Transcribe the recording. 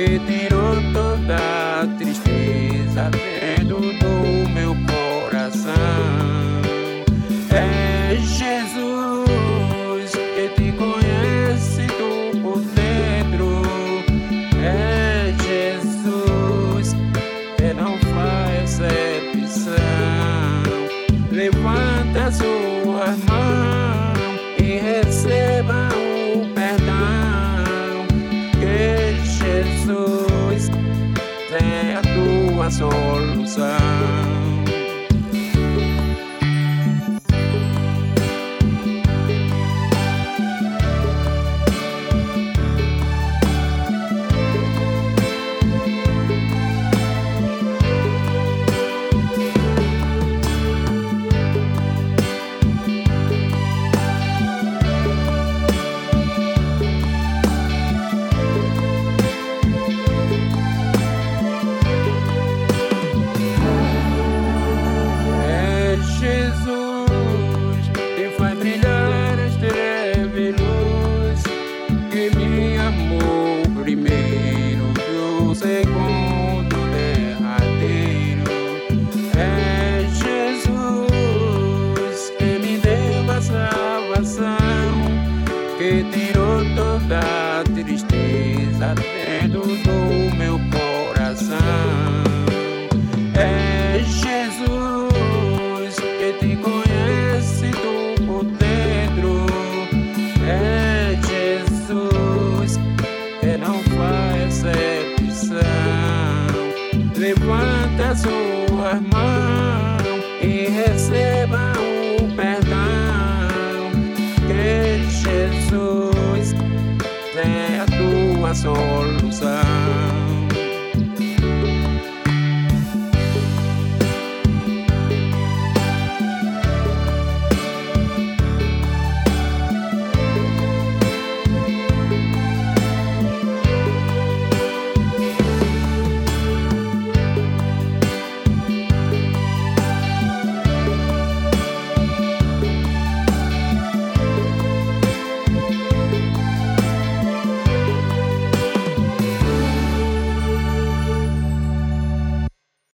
que tirou toda a tristeza dentro do meu coração. É Jesus que te conhece tu por dentro. É Jesus que não faz exceção. Levanta suas mãos e receba o perdão, que Jesus é a tua solução. Primeiro do segundo derradeiro, é Jesus que me deu a salvação, que tirou toda a tristeza dentro do meu coração. É Jesus que te conhece tu por dentro. É Jesus que não faz exceção. Levanta suas mãos e receba o perdão, que Jesus é a tua solução.